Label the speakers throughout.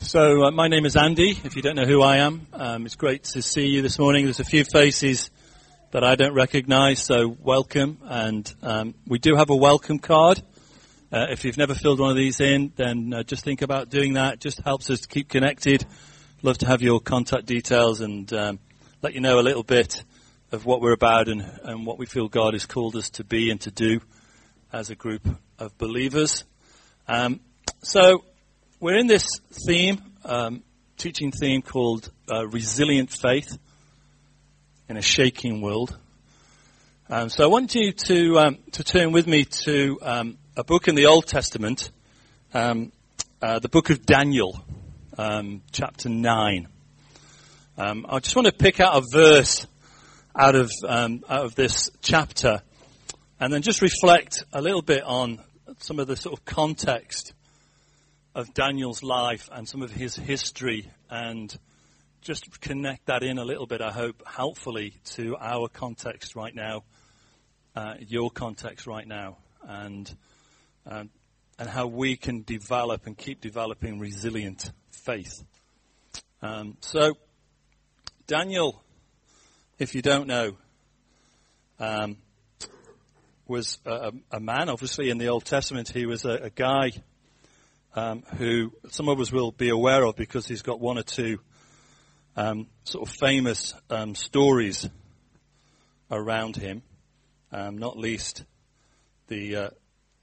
Speaker 1: My name is Andy, if you don't know who I am. It's great to see you this morning. There's a few faces that I don't recognize, so welcome. And we do have a welcome card. If you've never filled one of these in, then just think about doing that. It just helps us to keep connected. Love to have your contact details and let you know a little bit of what we're about and what we feel God has called us to be and to do as a group of believers. So we're in this theme, teaching theme called Resilient Faith in a Shaking World. So I want you to turn with me to a book in the Old Testament, the book of Daniel, chapter 9. I just want to pick out a verse out of this chapter and then just reflect a little bit on some of the sort of context of Daniel's life and some of his history, and just connect that in a little bit, I hope, helpfully to our context right now, your context right now, and how we can develop and keep developing resilient faith. So, Daniel, if you don't know, was a man, obviously, in the Old Testament. He was a guy who some of us will be aware of because he's got one or two sort of famous stories around him, not least the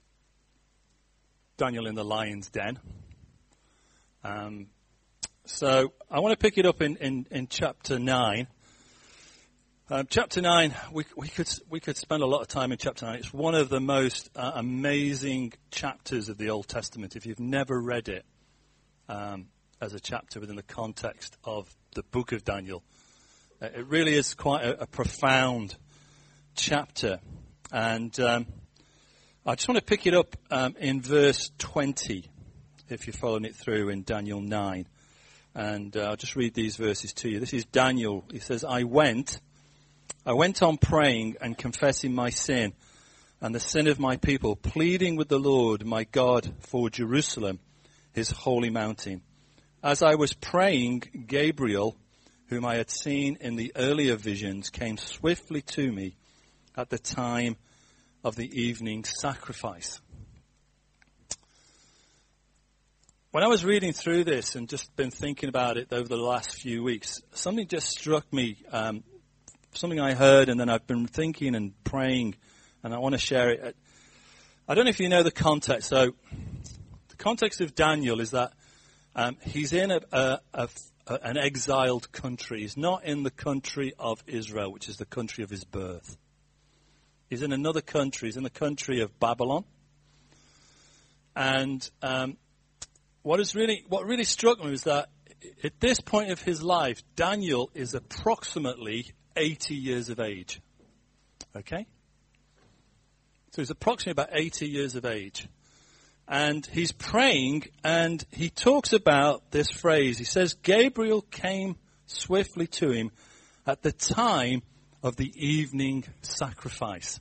Speaker 1: Daniel in the lion's den. So I want to pick it up in chapter 9. Chapter 9, we could spend a lot of time in chapter 9. It's one of the most amazing chapters of the Old Testament. If you've never read it as a chapter within the context of the book of Daniel, it really is quite a profound chapter. And I just want to pick it up in verse 20, if you're following it through in Daniel 9. And I'll just read these verses to you. This is Daniel. He says, I went on praying and confessing my sin and the sin of my people, pleading with the Lord my God for Jerusalem, his holy mountain. As I was praying, Gabriel, whom I had seen in the earlier visions, came swiftly to me at the time of the evening sacrifice. When I was reading through this and just been thinking about it over the last few weeks, something just struck me, something I heard, and then I've been thinking and praying, and I want to share it. I don't know if you know the context. So the context of Daniel is that he's in an exiled country. He's not in the country of Israel, which is the country of his birth. He's in another country. He's in the country of Babylon. And what really struck me was that at this point of his life, Daniel is approximately 80 years of age. Okay? So he's approximately about 80 years of age. And he's praying, and he talks about this phrase. He says, Gabriel came swiftly to him at the time of the evening sacrifice.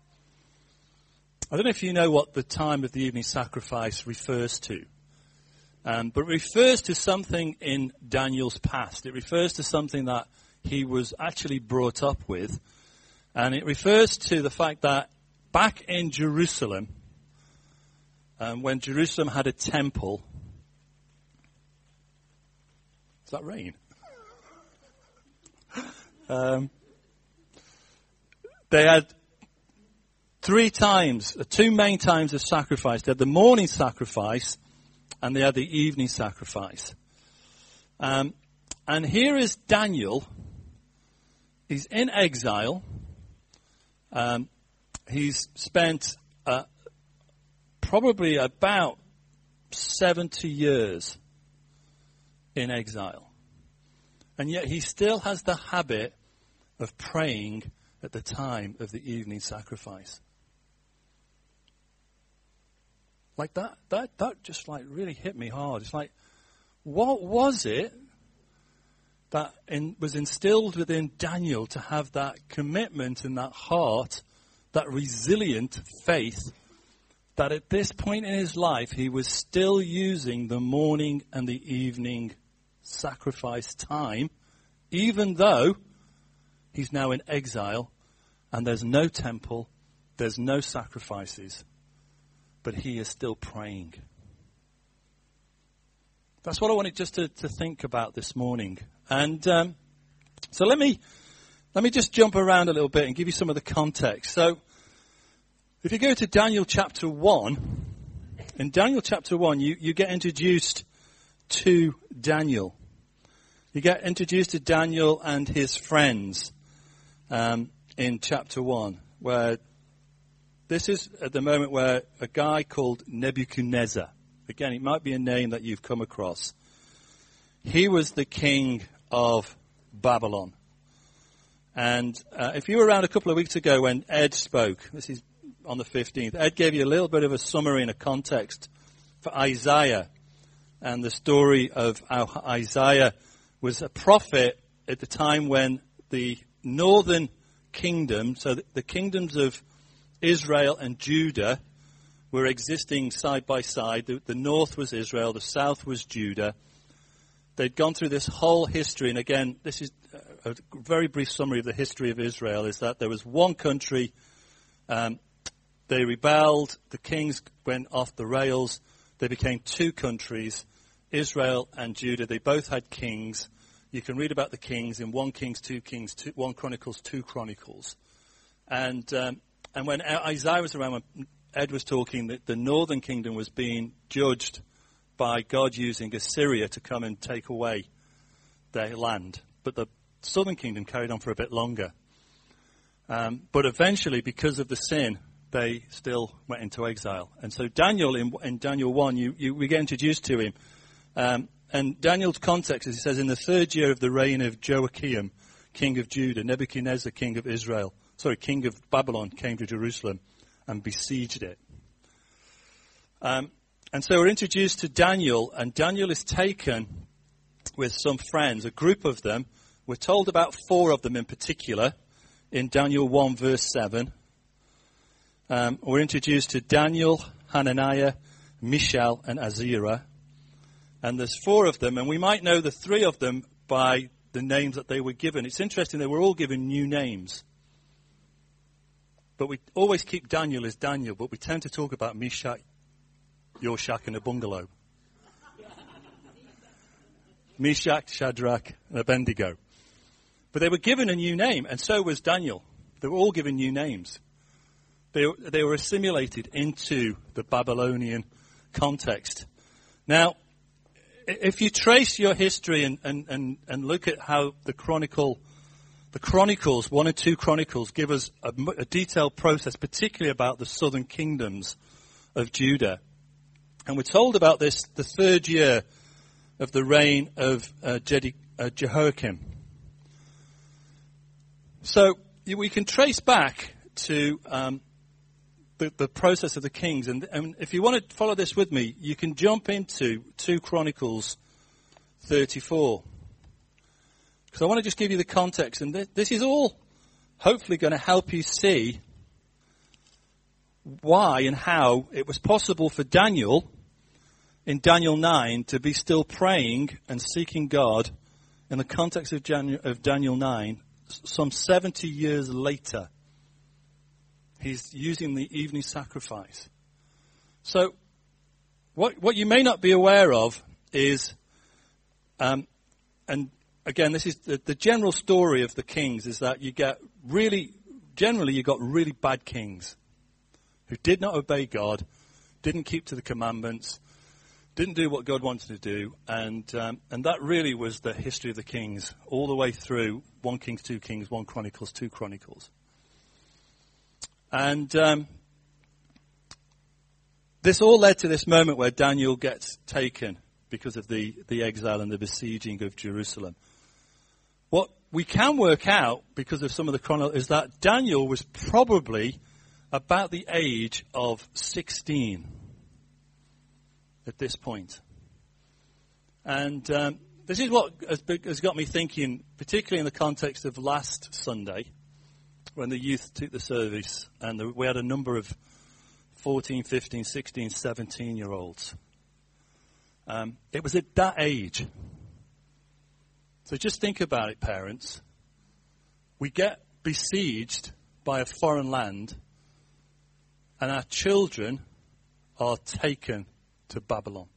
Speaker 1: I don't know if you know what the time of the evening sacrifice refers to. But it refers to something in Daniel's past. It refers to something that he was actually brought up with. And it refers to the fact that back in Jerusalem, when Jerusalem had a temple. Is that rain? They had two main times of sacrifice. They had the morning sacrifice and they had the evening sacrifice. And here is Daniel. He's in exile. He's spent probably about 70 years in exile. And yet he still has the habit of praying at the time of the evening sacrifice. Like that just like really hit me hard. It's like, what was it that was instilled within Daniel to have that commitment and that heart, that resilient faith, that at this point in his life, he was still using the morning and the evening sacrifice time, even though he's now in exile and there's no temple, there's no sacrifices, but he is still praying. That's what I wanted just to think about this morning. And so let me just jump around a little bit and give you some of the context. So if you go to Daniel chapter 1, in Daniel chapter 1, you get introduced to Daniel. You get introduced to Daniel and his friends in chapter 1, where this is at the moment where a guy called Nebuchadnezzar, again, it might be a name that you've come across, he was the king of Babylon. And if you were around a couple of weeks ago when Ed spoke, this is on the 15th, Ed gave you a little bit of a summary and a context for Isaiah and the story of how Isaiah was a prophet at the time when the northern kingdom, so the kingdoms of Israel and Judah were existing side by side. The north was Israel, the south was Judah. They'd gone through this whole history, and again, this is a very brief summary of the history of Israel, is that there was one country, they rebelled, the kings went off the rails, they became two countries, Israel and Judah. They both had kings. You can read about the kings in 1 Kings, 2 Kings, 1 Chronicles, 2 Chronicles. And when Isaiah was around, when Ed was talking, that the northern kingdom was being judged by God using Assyria to come and take away their land. But the southern kingdom carried on for a bit longer. But eventually, because of the sin, they still went into exile. And so Daniel, in Daniel 1, we get introduced to him. And Daniel's context is, he says, in the 3rd year of the reign of Joachim, king of Judah, Nebuchadnezzar, king of Babylon, came to Jerusalem and besieged it. And so we're introduced to Daniel, and Daniel is taken with some friends, a group of them. We're told about 4 of them in particular in Daniel 1 verse 7. We're introduced to Daniel, Hananiah, Mishael, and Azariah. And there's 4 of them, and we might know the 3 of them by the names that they were given. It's interesting, they were all given new names. But we always keep Daniel as Daniel, but we tend to talk about Meshach, your shack in a bungalow. Meshach, Shadrach, and Abednego. But they were given a new name, and so was Daniel. They were all given new names. They were assimilated into the Babylonian context. Now, if you trace your history and look at how the Chronicles, 1 and 2 Chronicles, give us a detailed process, particularly about the southern kingdoms of Judah. And we're told about this, the 3rd year of the reign of Jehoiakim. So we can trace back to the process of the kings. And if you want to follow this with me, you can jump into 2 Chronicles 34. Because I want to just give you the context. And this is all hopefully going to help you see why and how it was possible for Daniel in Daniel 9 to be still praying and seeking God in the context of Daniel 9 some 70 years later. He's using the evening sacrifice. So what you may not be aware of is, and again, this is the general story of the kings, is that you got really bad kings who did not obey God, didn't keep to the commandments, didn't do what God wanted to do, and that really was the history of the kings all the way through 1 Kings, 2 Kings, 1 Chronicles, 2 Chronicles. And this all led to this moment where Daniel gets taken because of the exile and the besieging of Jerusalem. What we can work out, because of some of the chronicles, is that Daniel was probably about the age of 16 at this point. And this is what has got me thinking, particularly in the context of last Sunday, when the youth took the service, and we had a number of 14, 15, 16, 17-year-olds. It was at that age. So just think about it, parents. We get besieged by a foreign land, and our children are taken to Babylon.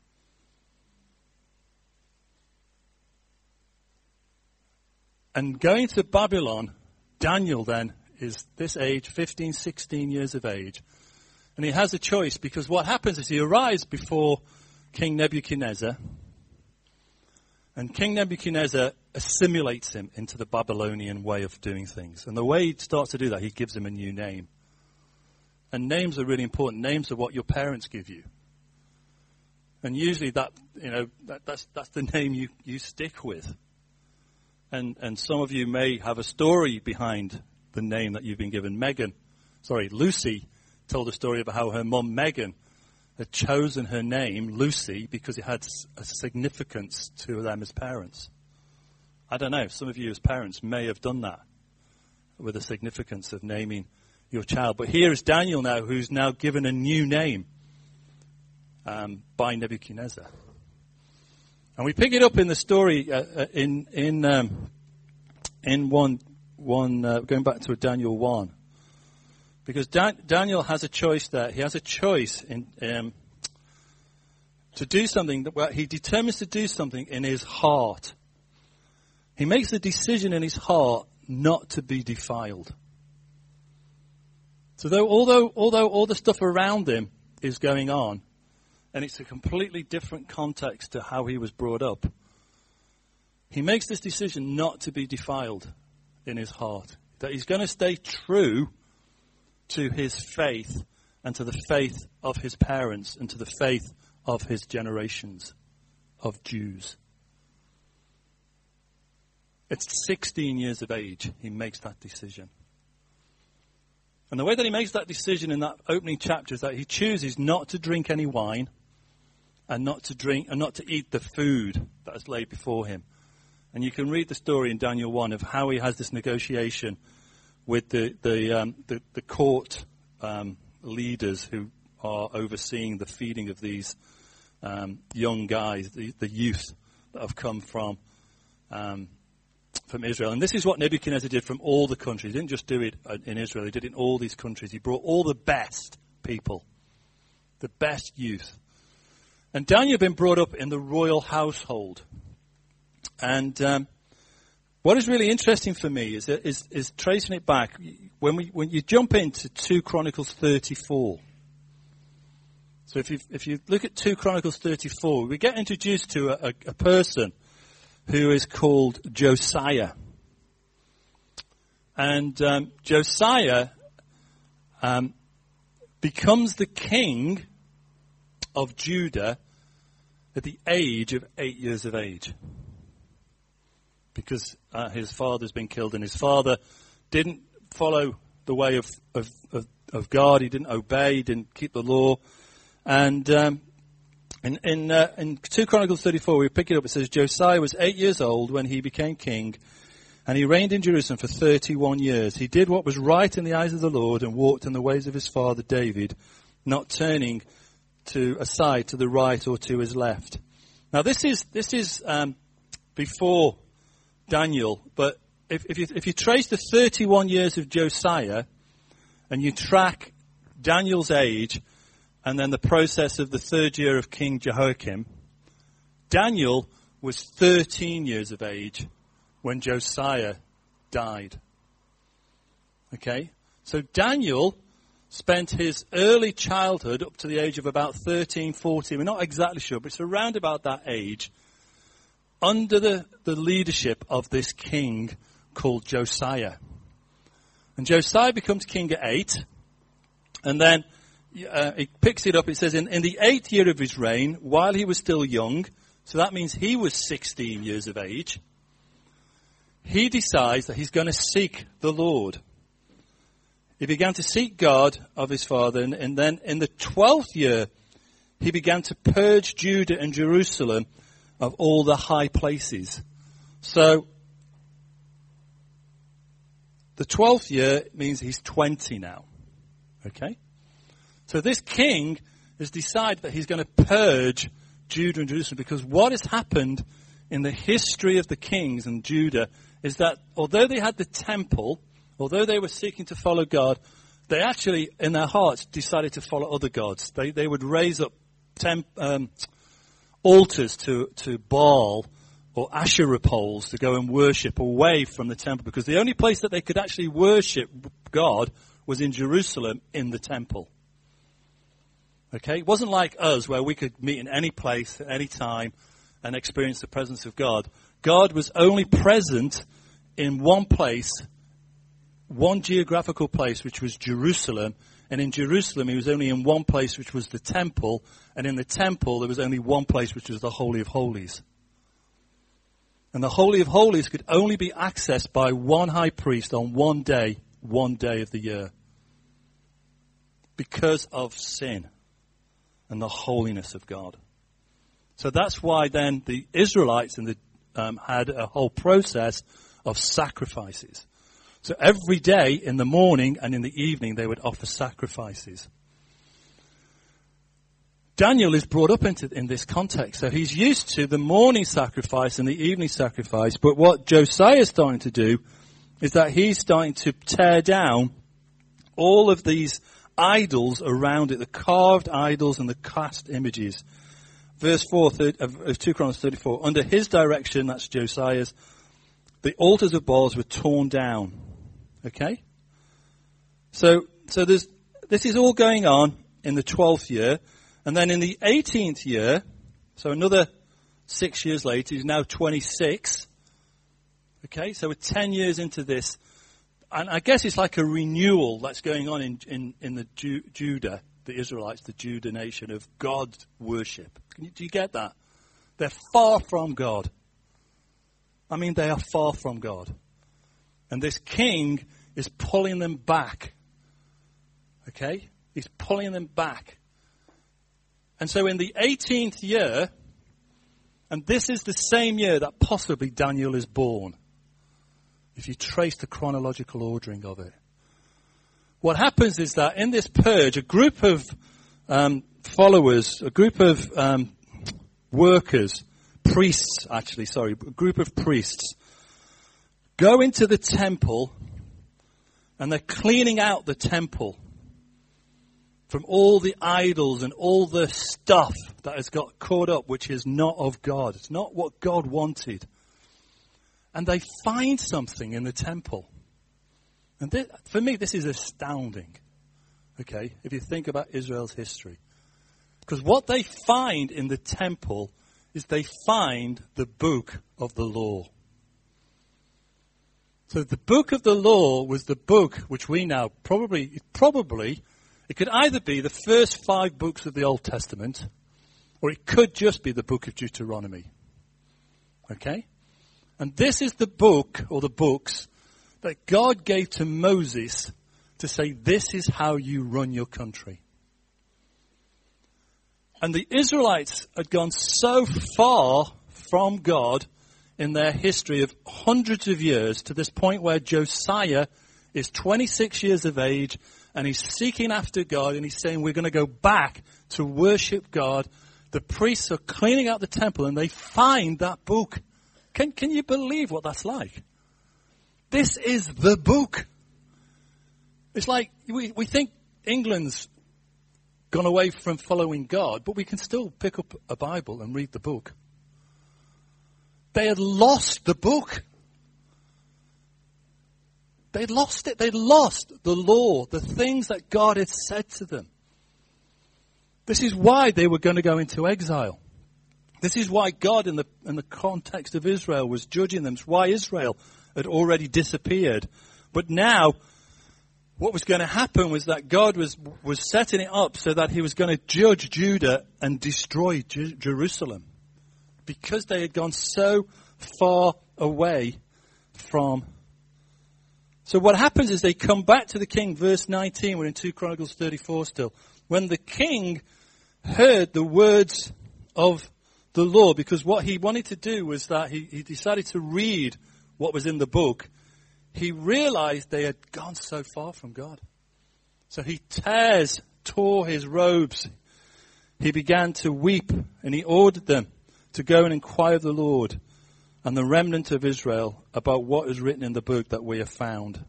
Speaker 1: And going to Babylon, Daniel then is this age, 15, 16 years of age. And he has a choice, because what happens is he arrives before King Nebuchadnezzar, and King Nebuchadnezzar assimilates him into the Babylonian way of doing things. And the way he starts to do that, he gives him a new name. And names are really important. Names are what your parents give you. And usually that's the name you stick with. And some of you may have a story behind the name that you've been given. Lucy told a story about how her mum, Megan, had chosen her name, Lucy, because it had a significance to them as parents. I don't know, some of you as parents may have done that with the significance of naming your child. But here is Daniel now, who's now given a new name by Nebuchadnezzar. And we pick it up in the story in going back to Daniel 1. Because Daniel has a choice there. He has a choice to do something where he determines to do something in his heart. He makes a decision in his heart not to be defiled. So although all the stuff around him is going on, and it's a completely different context to how he was brought up, he makes this decision not to be defiled in his heart. That he's going to stay true to his faith and to the faith of his parents and to the faith of his generations of Jews. At 16 years of age, he makes that decision. And the way that he makes that decision in that opening chapter is that he chooses not to drink any wine and not to eat the food that is laid before him. And you can read the story in Daniel 1 of how he has this negotiation with the court leaders who are overseeing the feeding of these young guys, the youth that have come from Israel. And this is what Nebuchadnezzar did from all the countries. He didn't just do it in Israel. He did it in all these countries. He brought all the best people, the best youth. And Daniel had been brought up in the royal household. And what is really interesting for me is tracing it back. When you jump into 2 Chronicles 34. So if you look at 2 Chronicles 34, we get introduced to a person who is called Josiah. And Josiah becomes the king of Judah at the age of 8 years of age. Because his father's been killed, and his father didn't follow the way of God. He didn't obey. He didn't keep the law. And in 2 Chronicles 34, we pick it up. It says, Josiah was 8 years old when he became king, and he reigned in Jerusalem for 31 years. He did what was right in the eyes of the Lord and walked in the ways of his father David, not turning aside to the right or to his left. Now this is before Daniel, but if you trace the 31 years of Josiah and you track Daniel's age and then the process of the 3rd year of King Jehoiakim, Daniel was 13 years of age when Josiah died. Okay? So Daniel spent his early childhood up to the age of about 13, 14. We're not exactly sure, but it's around about that age, under the leadership of this king called Josiah. And Josiah becomes king at 8, and then he picks it up. It says, in the 8th year of his reign, while he was still young, so that means he was 16 years of age, he decides that he's going to seek the Lord. He began to seek God of his father, and then in the 12th year, he began to purge Judah and Jerusalem of all the high places. So, the 12th year means he's 20 now. Okay? So this king has decided that he's going to purge Judah and Jerusalem, because what has happened in the history of the kings and Judah is that although they had the temple, although they were seeking to follow God, they actually, in their hearts, decided to follow other gods. They would raise up altars to Baal or Asherah poles to go and worship away from the temple, because the only place that they could actually worship God was in Jerusalem, in the temple. Okay? It wasn't like us, where we could meet in any place at any time and experience the presence of God. God was only present in one place, one geographical place, which was Jerusalem. And in Jerusalem, he was only in one place, which was the temple. And in the temple, there was only one place, which was the Holy of Holies. And the Holy of Holies could only be accessed by one high priest on one day of the year, because of sin and the holiness of God. So that's why then the Israelites had a whole process of sacrifices. So every day in the morning and in the evening they would offer sacrifices. Daniel is brought up in this context. So he's used to the morning sacrifice and the evening sacrifice. But what Josiah is starting to do is that he's starting to tear down all of these idols around it, the carved idols and the cast images. Verse 4 of 2 Chronicles 34, under his direction, that's Josiah's, the altars of Baals were torn down. Okay? So this is all going on in the 12th year. And then in the 18th year, so another 6 years later, he's now 26. Okay? So we're 10 years into this. And I guess it's like a renewal that's going on in the Judah, the Israelites, the Judah nation, of God worship. Do you get that? They're far from God. I mean, they are far from God. And this king is pulling them back. Okay? He's pulling them back. And so in the 18th year, and this is the same year that possibly Daniel is born, if you trace the chronological ordering of it. What happens is that in this purge, a group of followers, a group of workers, a group of priests, go into the temple, and they're cleaning out the temple from all the idols and all the stuff that has got caught up, which is not of God. It's not what God wanted. And they find something in the temple. And for me, this is astounding. Okay, if you think about Israel's history. Because what they find in the temple is they find the book of the law. So the book of the law was the book which we now probably, it could either be the first 5 books of the Old Testament, or it could just be the book of Deuteronomy. Okay? And this is the book, or the books, that God gave to Moses to say, this is how you run your country. And the Israelites had gone so far from God in their history of hundreds of years, to this point where Josiah is 26 years of age, and he's seeking after God, and he's saying, we're going to go back to worship God. The priests are cleaning out the temple, and they find that book. Can you believe what that's like? This is the book. It's like we think England's gone away from following God, but we can still pick up a Bible and read the book. They had lost the book. They'd lost it. They'd lost the law, the things that God had said to them. This is why they were going to go into exile. This is why God, in the context of Israel, was judging them. It's why Israel had already disappeared. But now, what was going to happen was that God was setting it up so that he was going to judge Judah and destroy Jerusalem, because they had gone so far away from. So what happens is they come back to the king. Verse 19, we're in 2 Chronicles 34 still. When the king heard the words of the law, because what he wanted to do was that he decided to read what was in the book. He realized they had gone so far from God. So he tears tore his robes. He began to weep, and he ordered them to go and inquire of the Lord and the remnant of Israel about what is written in the book that we have found.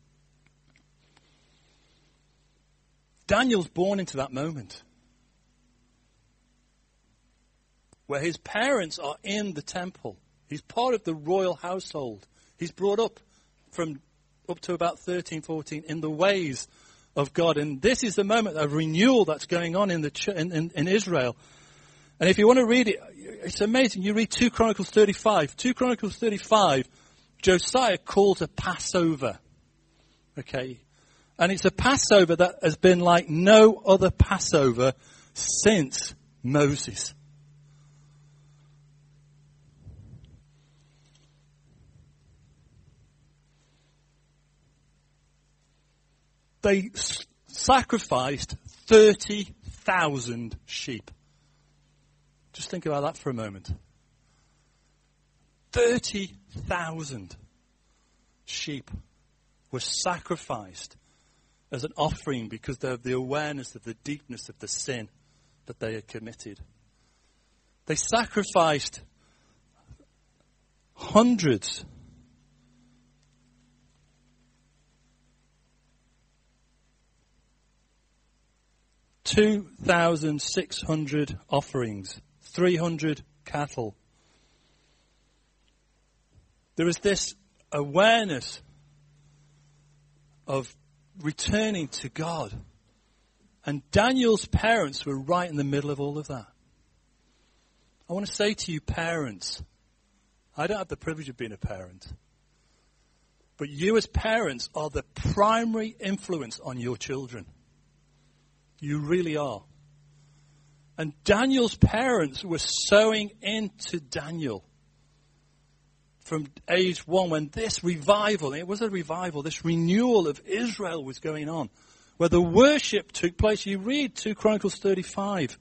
Speaker 1: Daniel's born into that moment where his parents are in the temple. He's part of the royal household. He's brought up to about 13, 14 in the ways of God. And this is the moment of renewal that's going on in Israel. And if you want to read it, it's amazing. You read 2 Chronicles 35. 2 Chronicles 35, Josiah calls a Passover. Okay. And it's a Passover that has been like no other Passover since Moses. They sacrificed 30,000 sheep. Just think about that for a moment. 30,000 sheep were sacrificed as an offering because of the awareness of the deepness of the sin that they had committed. They sacrificed hundreds 2,600 offerings, 300 cattle. There was this awareness of returning to God. And Daniel's parents were right in the middle of all of that. I want to say to you parents, I don't have the privilege of being a parent, but you as parents are the primary influence on your children. You really are. And Daniel's parents were sowing into Daniel from age 1 when this revival, it was a revival, this renewal of Israel was going on, where the worship took place. You read 2 Chronicles 35.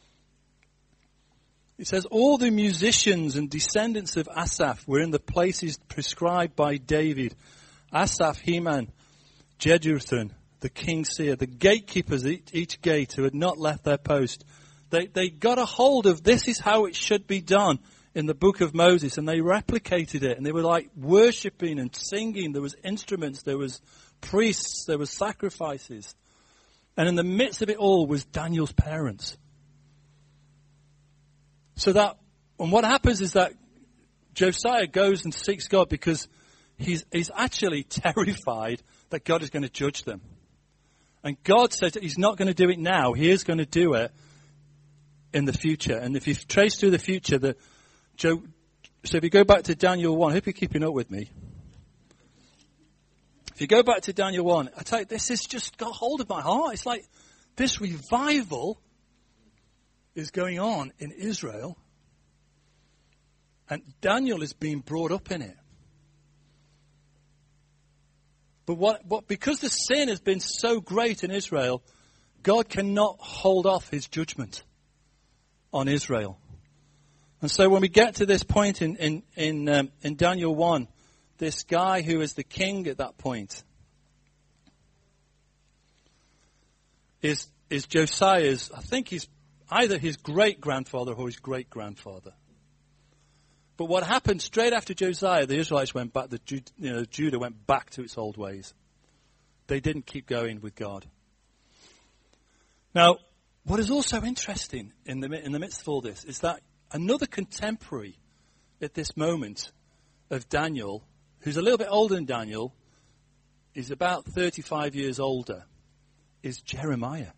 Speaker 1: It says, all the musicians and descendants of Asaph were in the places prescribed by David. Asaph, Heman, Jeduthun, the king's seer, the gatekeepers at each gate who had not left their post. They got a hold of this is how it should be done in the book of Moses, and they replicated it, and they were like worshipping and singing. There was instruments, there was priests, there was sacrifices. And in the midst of it all was Daniel's parents. And what happens is that Josiah goes and seeks God because he's actually terrified that God is going to judge them. And God says that he's not going to do it now. He is going to do it in the future. And if you trace through the future, so if you go back to Daniel 1, I hope you're keeping up with me. If you go back to Daniel 1, I tell you, this has just got hold of my heart. It's like this revival is going on in Israel, and Daniel is being brought up in it. But because the sin has been so great in Israel, God cannot hold off his judgment on Israel. And so when we get to this point in Daniel 1, this guy who is the king at that point is Josiah's, I think he's either his great-grandfather or his great-grandfather. But what happened straight after Josiah, the Israelites went back, Judah went back to its old ways. They didn't keep going with God. Now, what is also interesting in the midst of all this is that another contemporary at this moment of Daniel, who's a little bit older than Daniel, is about 35 years older, is Jeremiah.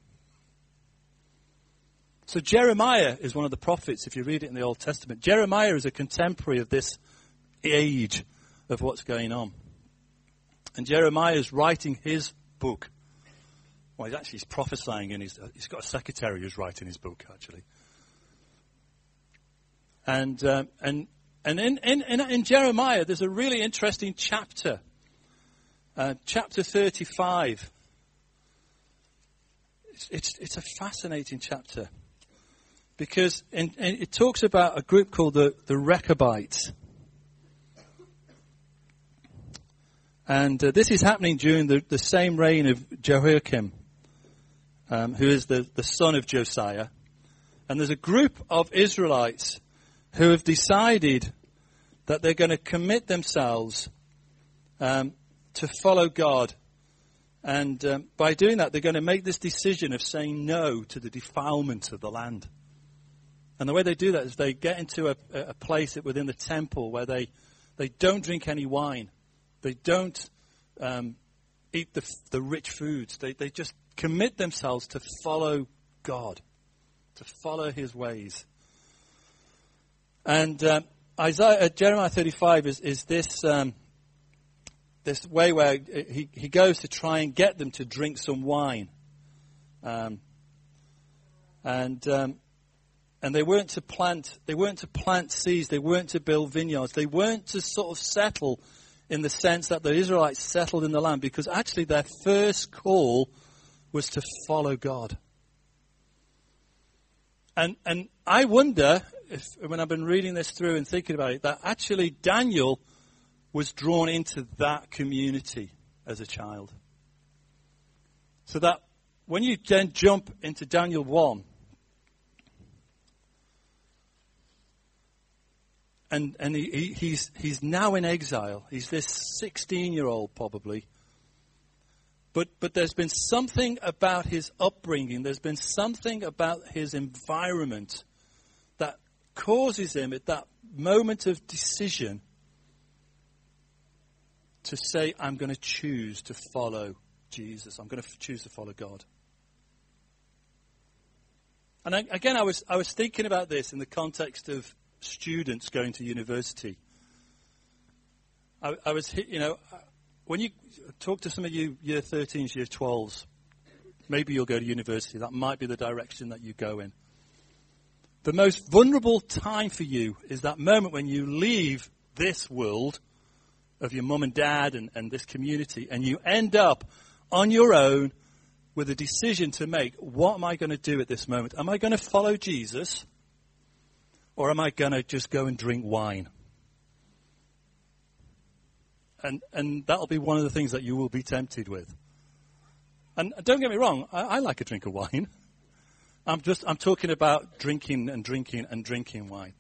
Speaker 1: So Jeremiah is one of the prophets, if you read it in the Old Testament. Jeremiah is a contemporary of this age of what's going on. And Jeremiah is writing his book. Well, he's prophesying, and he's got a secretary who's writing his book, actually. And in Jeremiah, there's a really interesting chapter, chapter 35. It's a fascinating chapter. Because it talks about a group called the Rechabites. And this is happening during the same reign of Jehoiakim. who is the son of Josiah. And there's a group of Israelites who have decided that they're going to commit themselves to follow God. And by doing that, they're going to make this decision of saying no to the defilement of the land. And the way they do that is they get into a place within the temple where they don't drink any wine. They don't eat the rich foods. They just commit themselves to follow God, to follow his ways. And Jeremiah 35 is this this way where he goes to try and get them to drink some wine. And they weren't to plant seeds, they weren't to build vineyards, they weren't to sort of settle in the sense that the Israelites settled in the land, because actually their first call was to follow God. And I wonder if, when I've been reading this through and thinking about it, that actually Daniel was drawn into that community as a child. So that when you then jump into Daniel 1, and he's now in exile. He's this 16-year-old probably. But there's been something about his upbringing, there's been something about his environment that causes him at that moment of decision to say, I'm going to choose to follow Jesus. I'm going to choose to follow God. And again, I was thinking about this in the context of students going to university. I was, when you talk to some of you year 13s, year 12s, maybe you'll go to university. That might be the direction that you go in. The most vulnerable time for you is that moment when you leave this world of your mum and dad and this community, and you end up on your own with a decision to make. What am I going to do at this moment? Am I going to follow Jesus? Or am I going to just go and drink wine? And that'll be one of the things that you will be tempted with. And don't get me wrong, I like a drink of wine. I'm talking about drinking wine.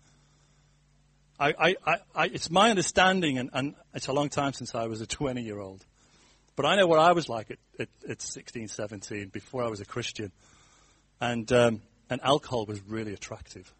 Speaker 1: It's my understanding, and it's a long time since I was a 20-year-old. But I know what I was like at 16, 17, before I was a Christian. And alcohol was really attractive.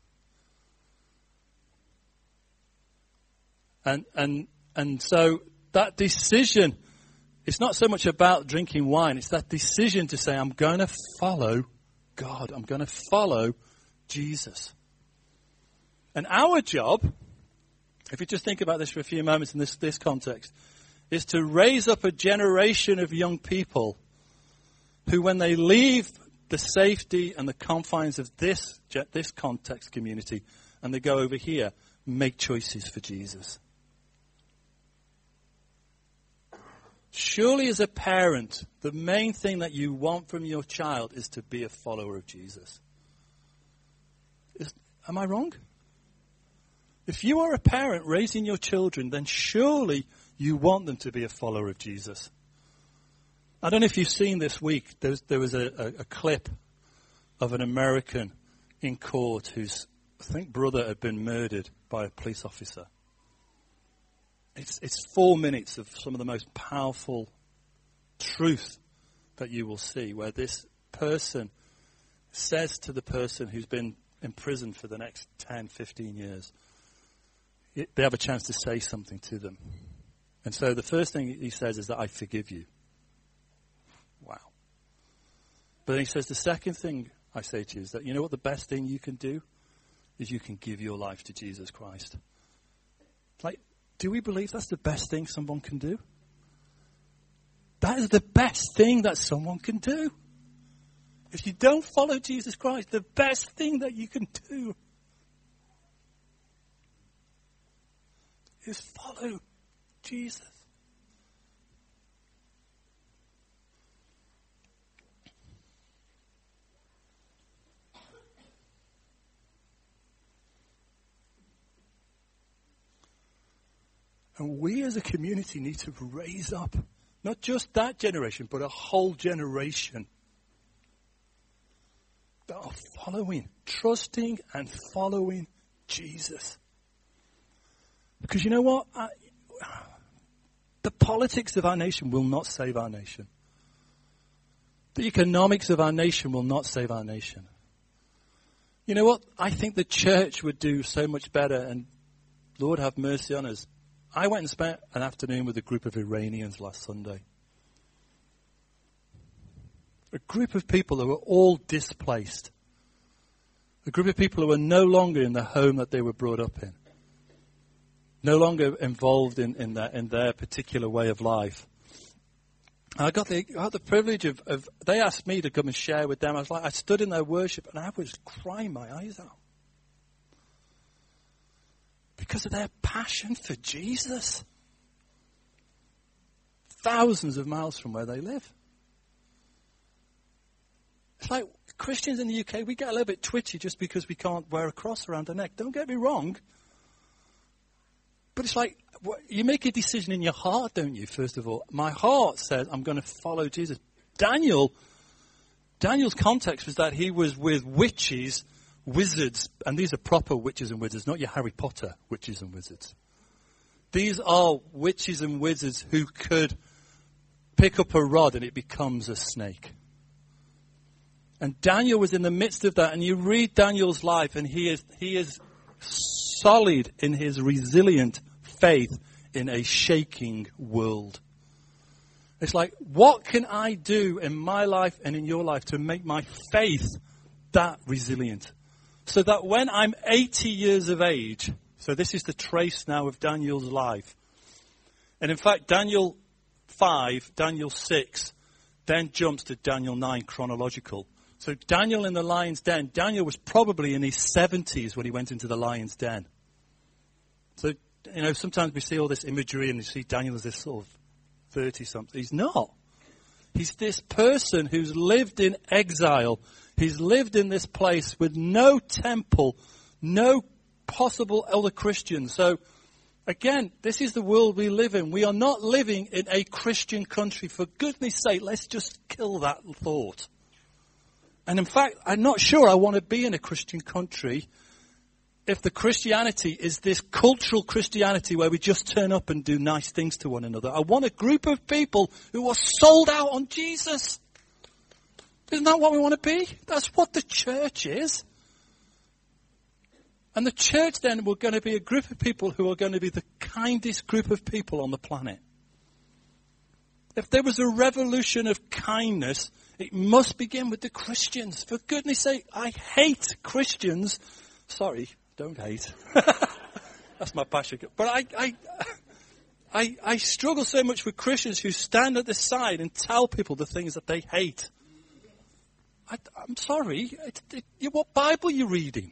Speaker 1: And so that decision, it's not so much about drinking wine, it's that decision to say, I'm going to follow God. I'm going to follow Jesus. And our job, if you just think about this for a few moments in this context, is to raise up a generation of young people who, when they leave the safety and the confines of this context community and they go over here, make choices for Jesus. Surely as a parent, the main thing that you want from your child is to be a follower of Jesus. Am I wrong? If you are a parent raising your children, then surely you want them to be a follower of Jesus. I don't know if you've seen this week, there was a clip of an American in court whose, I think, brother had been murdered by a police officer. It's 4 minutes of some of the most powerful truth that you will see, where this person says to the person who's been imprisoned for the next 10, 15 years, they have a chance to say something to them. And so the first thing he says is that I forgive you. Wow. But then he says the second thing I say to you is that, you know what the best thing you can do is you can give your life to Jesus Christ. Like, do we believe that's the best thing someone can do? That is the best thing that someone can do. If you don't follow Jesus Christ, the best thing that you can do is follow Jesus. And we as a community need to raise up, not just that generation, but a whole generation that are following, trusting and following Jesus. Because you know what? The politics of our nation will not save our nation. The economics of our nation will not save our nation. You know what? I think the church would do so much better, and Lord have mercy on us. I went and spent an afternoon with a group of Iranians last Sunday. A group of people who were all displaced. A group of people who were no longer in the home that they were brought up in. No longer involved in their particular way of life. And I got the privilege of, they asked me to come and share with them. I stood in their worship and I was crying my eyes out. Because of their passion for Jesus. Thousands of miles from where they live. It's like Christians in the UK, we get a little bit twitchy just because we can't wear a cross around our neck. Don't get me wrong. But it's like, you make a decision in your heart, don't you, first of all? My heart says, I'm going to follow Jesus. Daniel's context was that he was with witches, wizards, and these are proper witches and wizards, not your Harry Potter witches and wizards. These are witches and wizards who could pick up a rod and it becomes a snake. And Daniel was in the midst of that, and you read Daniel's life, and he is solid in his resilient faith in a shaking world. It's like, what can I do in my life and in your life to make my faith that resilient? So that when I'm 80 years of age, so this is the trace now of Daniel's life. And in fact, Daniel 5, Daniel 6, then jumps to Daniel 9 chronological. So Daniel in the lion's den, Daniel was probably in his 70s when he went into the lion's den. So, sometimes we see all this imagery and you see Daniel as this sort of 30-something. He's not. He's this person who's lived in exile. He's lived in this place with no temple, no possible other Christians. So, again, this is the world we live in. We are not living in a Christian country. For goodness sake, let's just kill that thought. And in fact, I'm not sure I want to be in a Christian country if the Christianity is this cultural Christianity where we just turn up and do nice things to one another. I want a group of people who are sold out on Jesus. Isn't that what we want to be? That's what the church is. And the church then, we're going to be a group of people who are going to be the kindest group of people on the planet. If there was a revolution of kindness, it must begin with the Christians. For goodness sake, I hate Christians. Sorry, don't hate. That's my passion. But I struggle so much with Christians who stand at the side and tell people the things that they hate. I'm sorry. What Bible are you reading?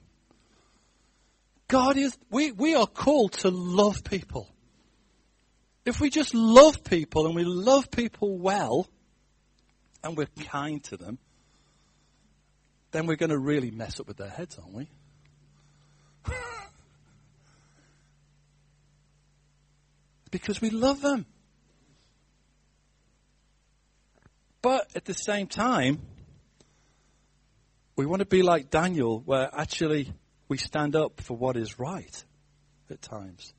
Speaker 1: We are called to love people. If we just love people and we love people well, and we're kind to them, then we're going to really mess up with their heads, aren't we? Because we love them. But at the same time, we want to be like Daniel, where actually we stand up for what is right at times.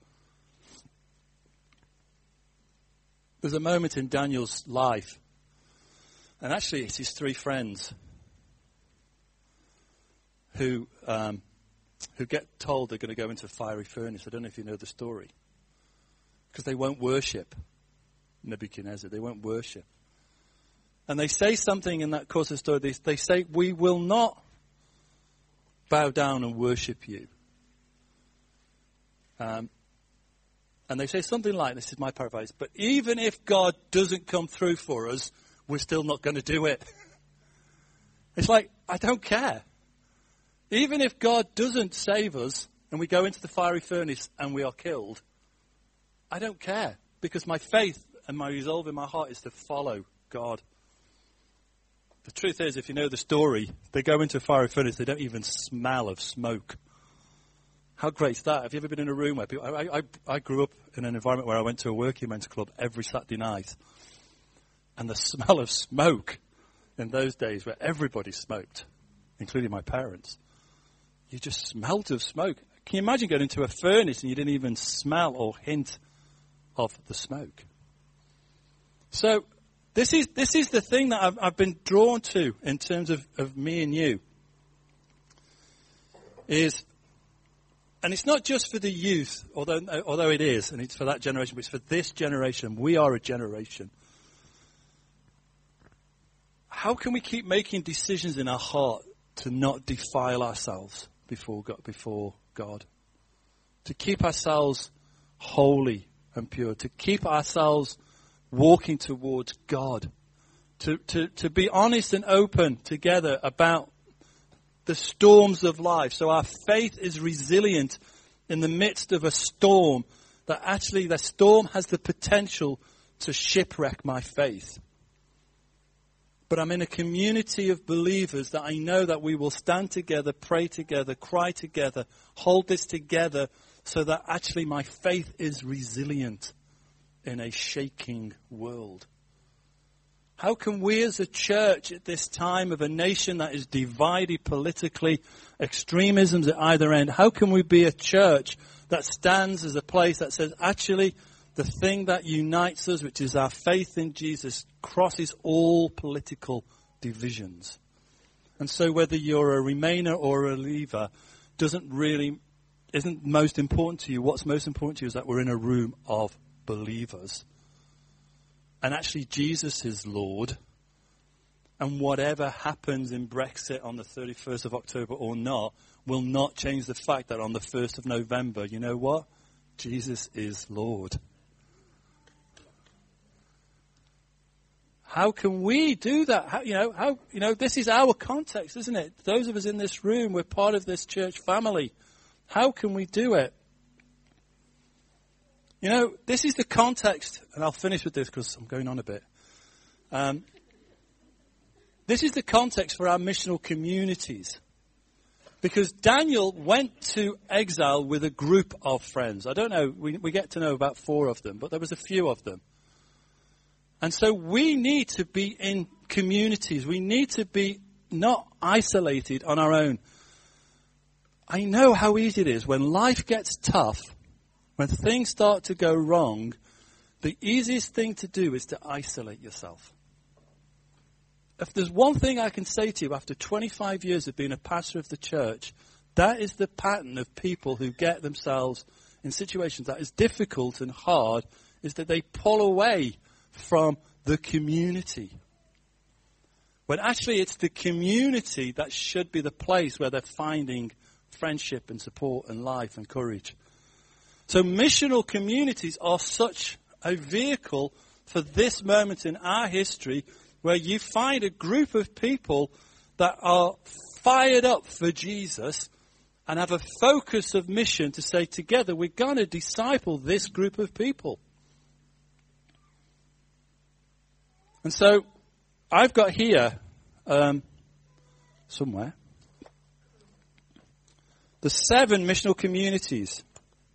Speaker 1: There's a moment in Daniel's life, and actually it's his three friends who get told they're going to go into a fiery furnace. I don't know if you know the story. Because they won't worship Nebuchadnezzar. They won't worship. And they say something in that course of story. They say, we will not bow down and worship you. And they say something like, this is my paraphrase, but even if God doesn't come through for us, we're still not going to do it. It's like, I don't care. Even if God doesn't save us and we go into the fiery furnace and we are killed, I don't care, because my faith and my resolve in my heart is to follow God. The truth is, if you know the story, they go into a fiery furnace, they don't even smell of smoke. How great is that? Have you ever been in a room where people... I grew up in an environment where I went to a working men's club every Saturday night. And the smell of smoke in those days where everybody smoked, including my parents, you just smelt of smoke. Can you imagine going into a furnace and you didn't even smell or hint of the smoke? So this is the thing that I've been drawn to in terms of me and you. And it's not just for the youth, although it is, and it's for that generation, but it's for this generation. We are a generation. How can we keep making decisions in our heart to not defile ourselves before God? To keep ourselves holy and pure, to keep ourselves walking towards God, to be honest and open together about the storms of life. So our faith is resilient in the midst of a storm, that actually the storm has the potential to shipwreck my faith. But I'm in a community of believers that I know that we will stand together, pray together, cry together, hold this together, so that actually my faith is resilient in a shaking world. How can we as a church at this time of a nation that is divided politically, extremisms at either end, how can we be a church that stands as a place that says, actually, the thing that unites us, which is our faith in Jesus, crosses all political divisions. And so whether you're a Remainer or a Believer isn't most important to you. What's most important to you is that we're in a room of believers. And actually Jesus is Lord. And whatever happens in Brexit on the 31st of October or not, will not change the fact that on the 1st of November, you know what? Jesus is Lord. How can we do that? This is our context, isn't it? Those of us in this room, we're part of this church family. How can we do it? This is the context, and I'll finish with this because I'm going on a bit. This is the context for our missional communities. Because Daniel went to exile with a group of friends. I don't know, we get to know about 4 of them, but there was a few of them. And so we need to be in communities. We need to be not isolated on our own. I know how easy it is when life gets tough, when things start to go wrong, the easiest thing to do is to isolate yourself. If there's one thing I can say to you after 25 years of being a pastor of the church, that is the pattern of people who get themselves in situations that is difficult and hard, is that they pull away from the community. When actually it's the community that should be the place where they're finding friendship and support and life and courage. So missional communities are such a vehicle for this moment in our history where you find a group of people that are fired up for Jesus and have a focus of mission to say together we're going to disciple this group of people. And so I've got here somewhere the 7 missional communities.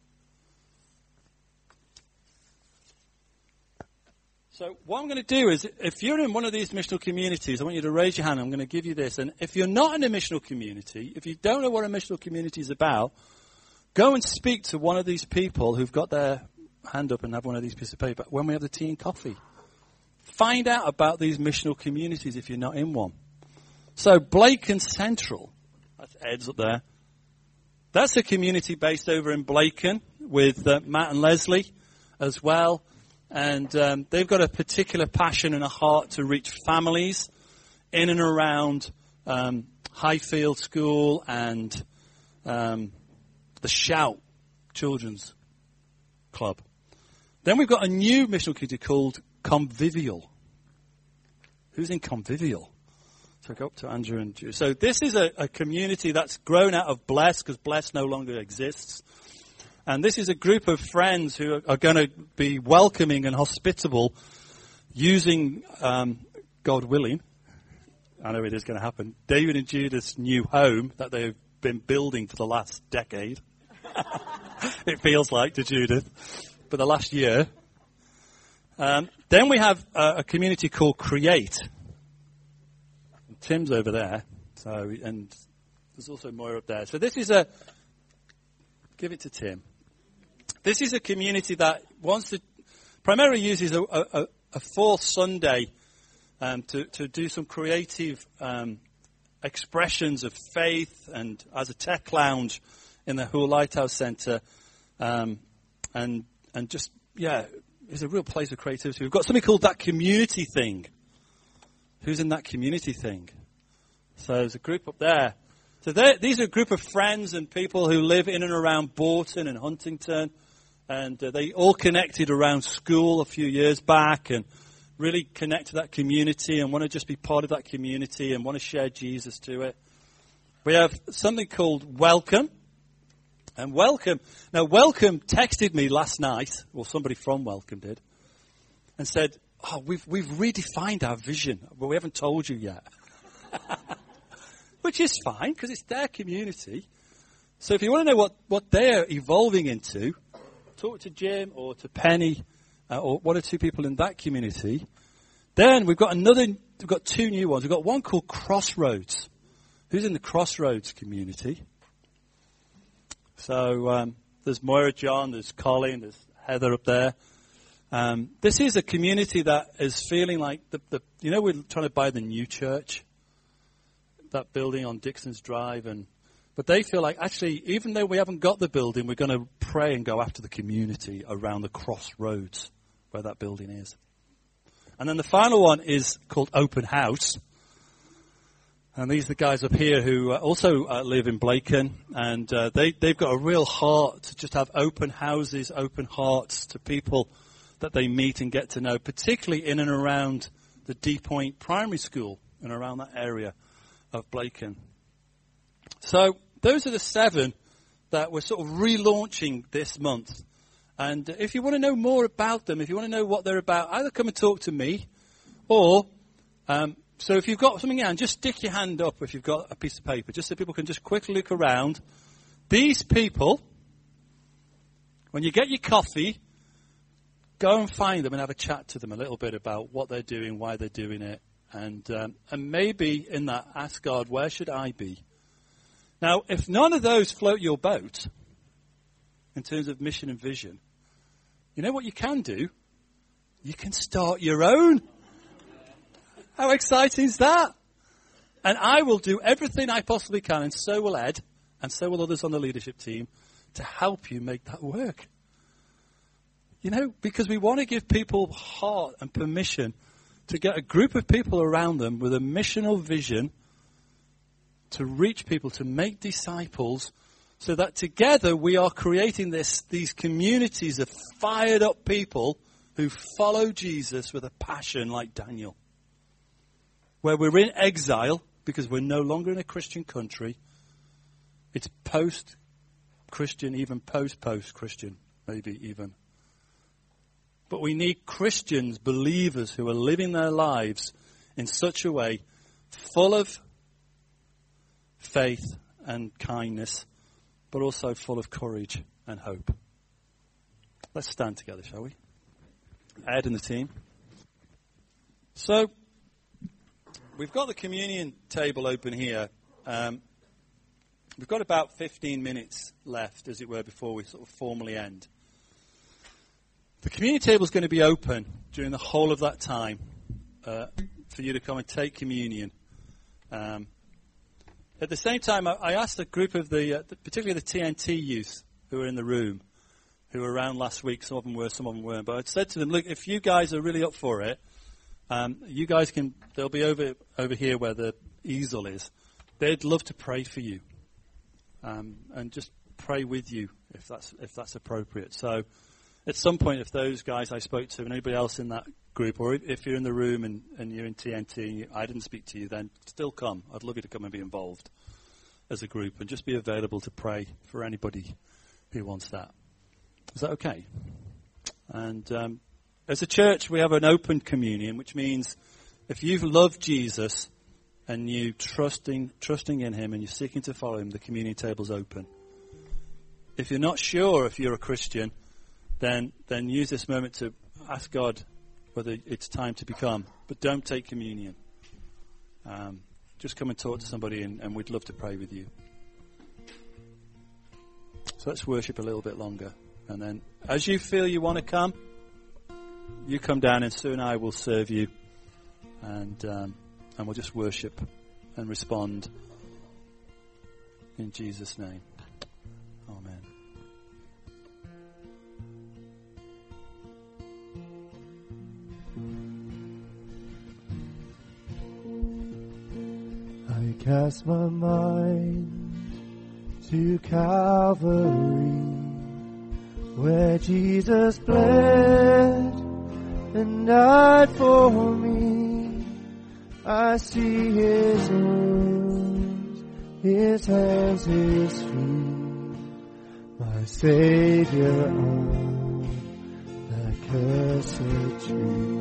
Speaker 1: So what I'm going to do is, if you're in one of these missional communities, I want you to raise your hand. I'm going to give you this. And if you're not in a missional community, if you don't know what a missional community is about, go and speak to one of these people who've got their hand up and have one of these pieces of paper when we have the tea and coffee. Find out about these missional communities if you're not in one. So Blacon Central, that's Ed's up there. That's a community based over in Blacon with Matt and Leslie as well. And they've got a particular passion and a heart to reach families in and around Highfield School and the Shout Children's Club. Then we've got a new missional community called Convivial. Who's in Convivial? So go up to Andrew and Jude. So this is a community that's grown out of Bless, because Bless no longer exists. And this is a group of friends who are going to be welcoming and hospitable using, God willing, I know it is going to happen, David and Judith's new home that they've been building for the last decade. It feels like to Judith, for the last year. Then we have a community called Create. Tim's over there. So, and there's also more up there. So this is give it to Tim. This is a community that wants to, primarily uses a fourth Sunday to do some creative expressions of faith, and as a tech lounge in the Hull Lighthouse Centre, and just, it's a real place of creativity. We've got something called That Community Thing. Who's in that community thing? So there's a group up there. So these are a group of friends and people who live in and around Bourton and Huntington, and they all connected around school a few years back and really connect to that community and want to just be part of that community and want to share Jesus to it. We have something called Welcome. And Welcome texted me last night, or somebody from Welcome did, and said, we've redefined our vision, but we haven't told you yet. Which is fine, because it's their community. So if you want to know what they're evolving into, talk to Jim or to Penny or one or two people in that community. Then we've got two new ones. We've got one called Crossroads. Who's in the Crossroads community? So there's Moira John, there's Colin, there's Heather up there. This is a community that is feeling like we're trying to buy the new church, that building on Dixon's Drive, but they feel like actually, even though we haven't got the building, we're going to pray and go after the community around the Crossroads where that building is. And then the final one is called Open House. And these are the guys up here who also live in Blacon, and they've got a real heart to just have open houses, open hearts to people that they meet and get to know, particularly in and around the D Point Primary School and around that area of Blacon. So those are the 7 that we're sort of relaunching this month. And if you want to know more about them, if you want to know what they're about, either come and talk to me, or so if you've got something in hand, just stick your hand up if you've got a piece of paper, just so people can just quickly look around. These people, when you get your coffee, go and find them and have a chat to them a little bit about what they're doing, why they're doing it, and maybe in that ask God, where should I be? Now, if none of those float your boat in terms of mission and vision, you know what you can do? You can start your own. How exciting is that? And I will do everything I possibly can, and so will Ed, and so will others on the leadership team, to help you make that work. Because we want to give people heart and permission to get a group of people around them with a missional vision to reach people, to make disciples, so that together we are creating these communities of fired up people who follow Jesus with a passion like Daniel. Where we're in exile because we're no longer in a Christian country. It's post-Christian, even post-Christian, maybe even. But we need Christians, believers, who are living their lives in such a way, full of faith and kindness, but also full of courage and hope. Let's stand together, shall we? Ed and the team. So, we've got the communion table open here. We've got about 15 minutes left, as it were, before we sort of formally end. The communion table is going to be open during the whole of that time for you to come and take communion. At the same time, I asked a group of particularly the TNT youth who were in the room, who were around last week. Some of them were, some of them weren't. But I said to them, look, if you guys are really up for it, you guys they'll be over here where the easel is. They'd love to pray for you, and just pray with you if that's appropriate. So at some point, if those guys I spoke to and anybody else in that group, or if you're in the room and you're in TNT, I didn't speak to you, then still come. I'd love you to come and be involved as a group and just be available to pray for anybody who wants that. Is that okay? And as a church, we have an open communion, which means if you've loved Jesus and you trusting in him and you're seeking to follow him, the communion table's open. If you're not sure if you're a Christian, then use this moment to ask God whether it's time to become. But don't take communion. just come and talk to somebody, and we'd love to pray with you. So let's worship a little bit longer. And then as you feel you want to come, you come down, and Sue and I will serve you. And we'll just worship and respond in Jesus' name. Amen.
Speaker 2: I cast my mind to Calvary, where Jesus bled and died for me. I see his wounds, his hands, his feet, my Savior on that cursed tree.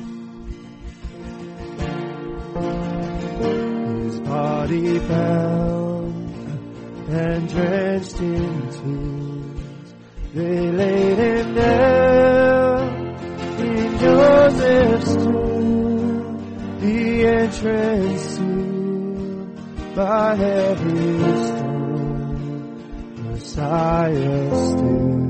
Speaker 2: His body bound and drenched in tears, they laid him down in Joseph's tomb, the entrance sealed by heavy stone, Messiah still.